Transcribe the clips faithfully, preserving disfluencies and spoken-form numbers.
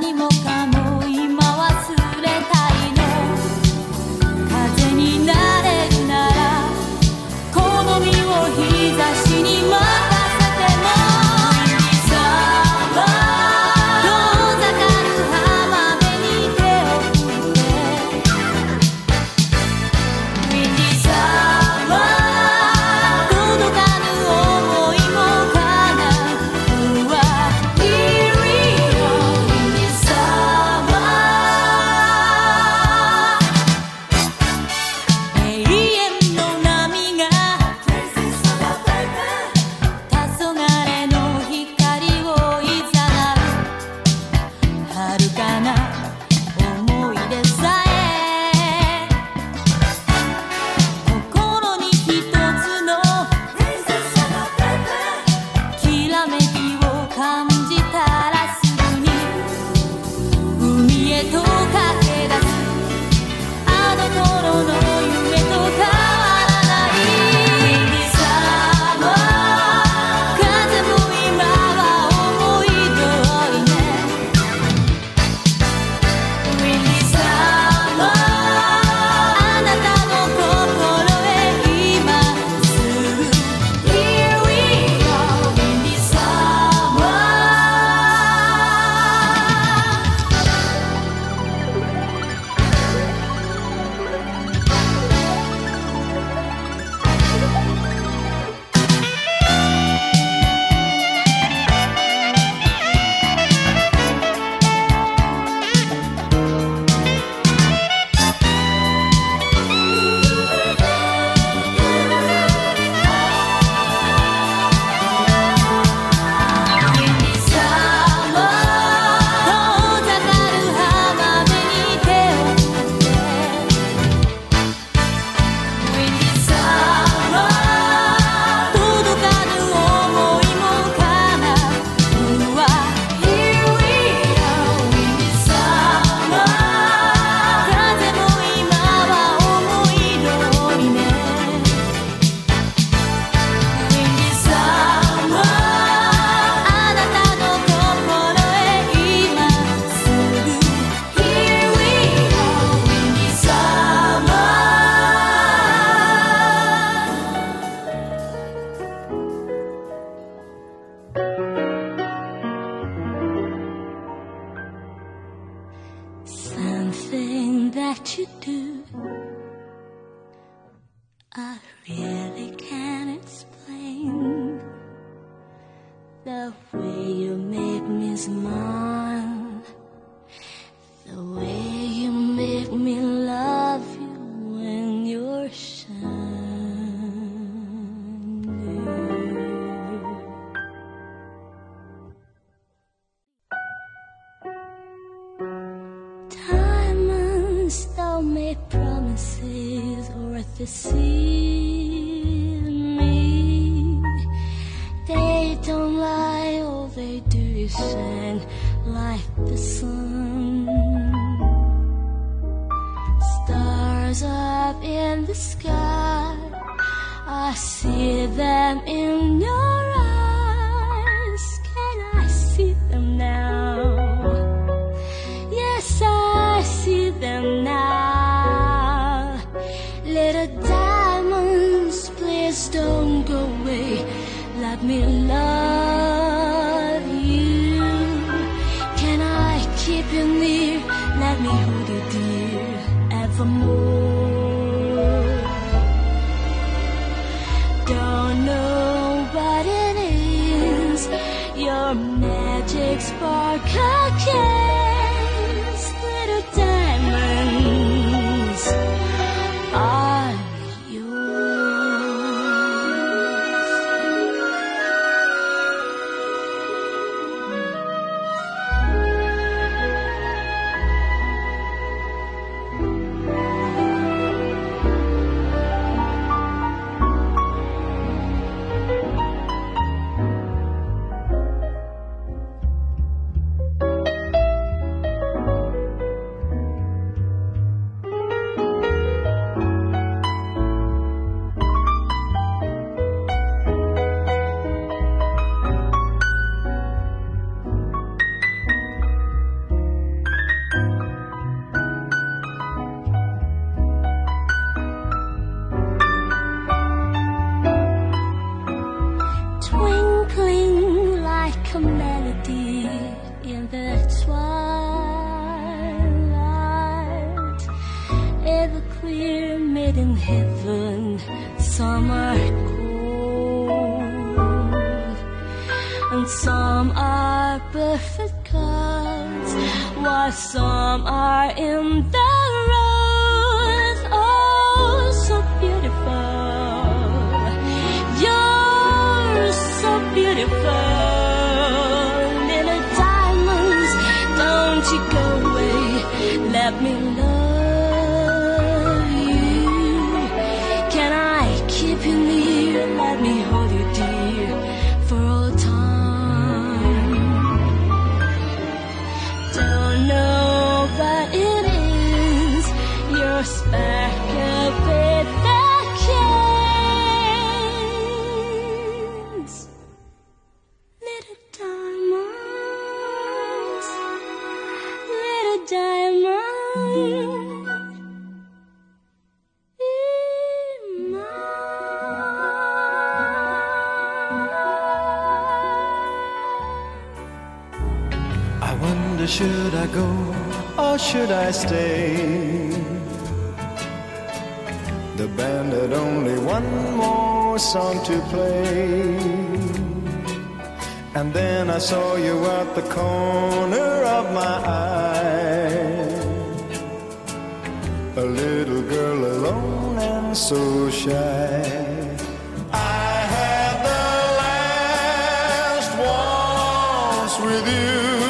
that you do, I really can't explain the way you make me smile, the way you make me love you when you're shining. Diamonds don't make promises worth the sea me. They don't lie, all they do is shine like the sun. Stars up in the sky, I see them in your eyes. Can I see them now? Yes, I see them now. Little diamonds, please don't go away. Let me love you. Can I keep you near? Let me hold you dear evermore. Don't know what it is, your magic spark against little diamonds are twilight, everclear made in heaven. Some are cold, and some are perfect clouds, while some are in the road. Oh, so beautiful, you're so beautiful. Little diamonds, don't you go away, let me love you. Can I keep you near, let me hold you dear for all time. Don't know what it is, your sparkle with the kiss. Little diamonds, little diamonds. Should I go or should I stay? The band had only one more song to play, and then I saw you at the corner of my eye, a little girl alone and so shy. I had the last waltz with you.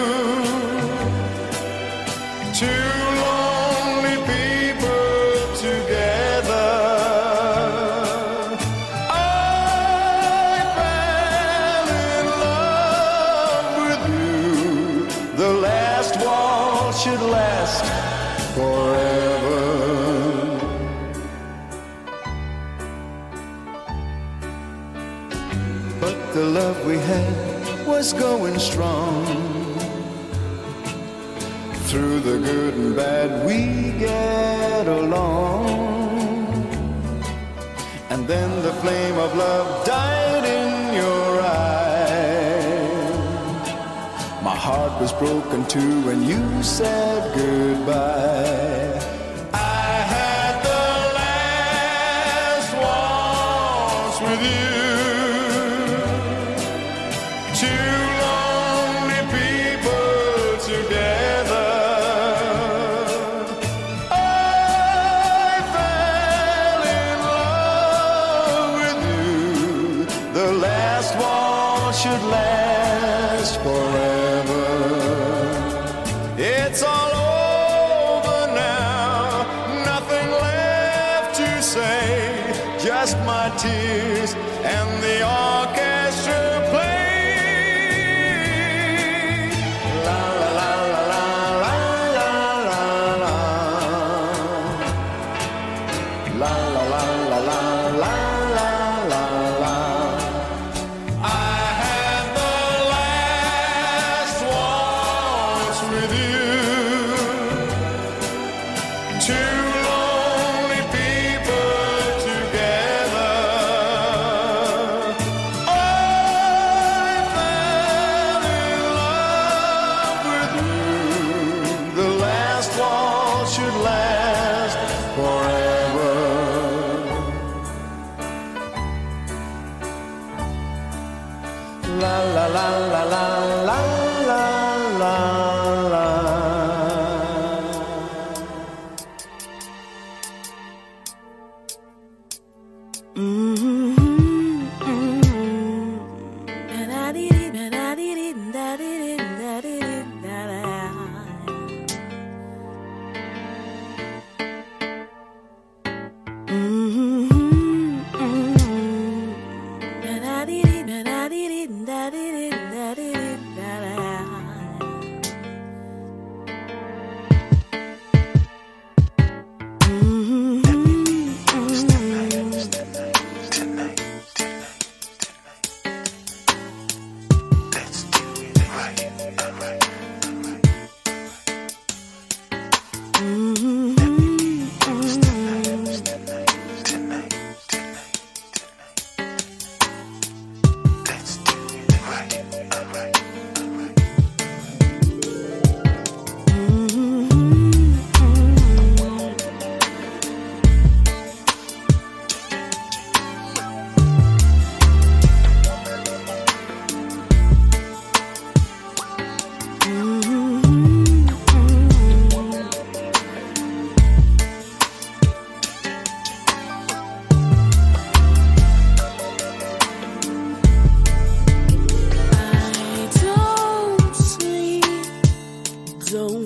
Two lonely people together. I fell in love with you. The last waltz should last forever. But the love we had was going strong. Through the good and bad we get along. And then the flame of love died in your eyes. My heart was broken too when you said goodbye. I had the last waltz with you. Two lonely people together. Should last forever. It's all over now, nothing left to say, just my tears and the orchestra play. La la la la la la la la la la la la la la. Should last forever. La la la la la la la la la. Da da dee dee da da dee dee da dee dee da dee dee.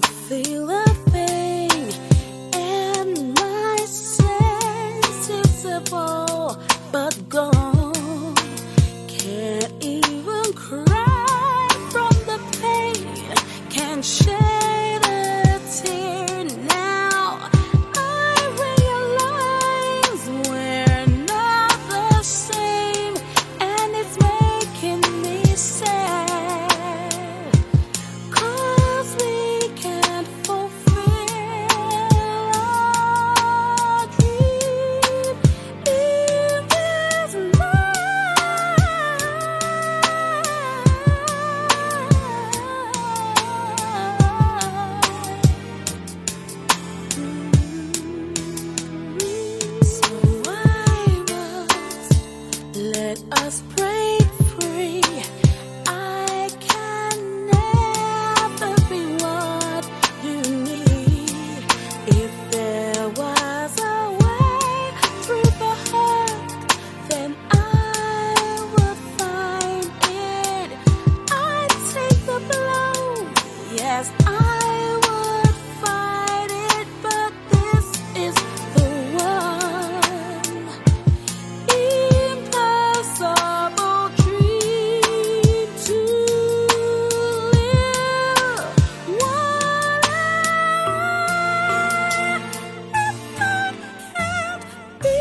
feel a thing, and my senses are all but gone. Can't even cry from the pain, can't shed a tear now. I realize we're not the same, and it's making me sad, 'cause we can't fulfill our dream in this So I must let us break free. I can never be what you need. If there was a way through the hurt, then I would find it. I'd take the blow, yes, I would fight it, but this is the one impossible dream to live. What if I can't be?